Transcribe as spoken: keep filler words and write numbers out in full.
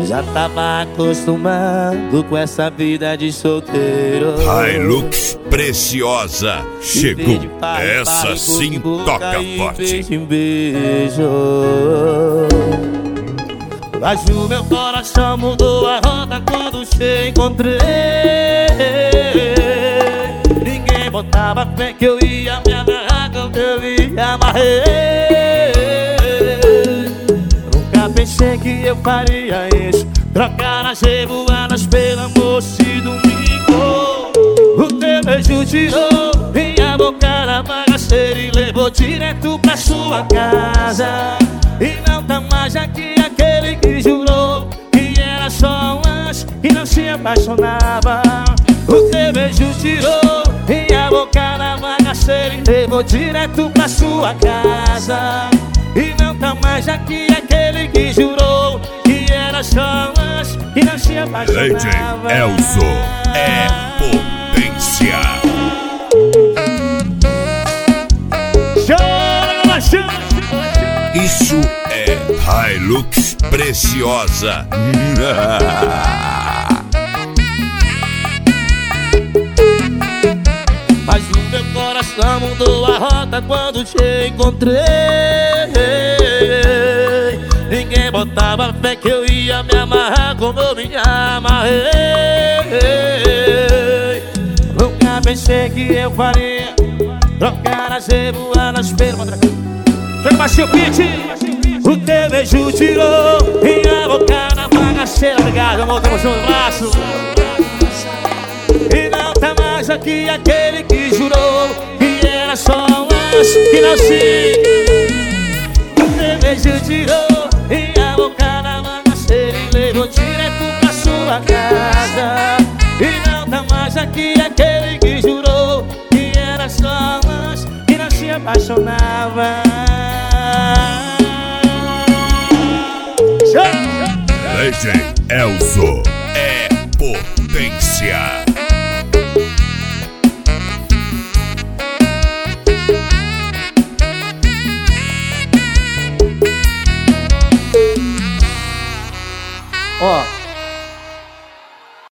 Já tava acostumado com essa vida de solteiro. Hilux Preciosa chegou. Essa sim toca forte. Beijo. Mas o meu coração mudou a rota quando te encontrei. Ninguém botava fé que eu ia me agarrar quando eu me amarrei. Nunca pensei que eu faria isso, trocar as revoadas pelo amor se domingo. O teu beijo tirou minha boca da bagaceira e levou direto pra sua casa. E não tá mais aqui aquele que jurou que era só um lance e não se apaixonava. O teu beijo tirou minha boca da bagaceira e levou direto pra sua casa. E não tá mais aqui aquele que jurou que era só um lance e não se apaixonava. D J Elzo é potência. Chora, chora. Isso é Hilux Preciosa. Mas o meu coração mudou a rota quando te encontrei. Ninguém botava fé que eu ia me amarrar como eu me amarrei. Nunca pensei que eu faria trocar as revoadas pelo matraca. Chega baixinho, pitch. O teu beijo tirou minha boca na bagaceira. Obrigado, amor, tamo junto, abraço. E não tá mais aqui aquele que jurou que era só um lance que não se. O teu beijo tirou minha boca na bagaceira e levou direto pra sua casa. E não tá mais aqui aquele que jurou que era só um lance que não se apaixonava. D J Elzo é potência.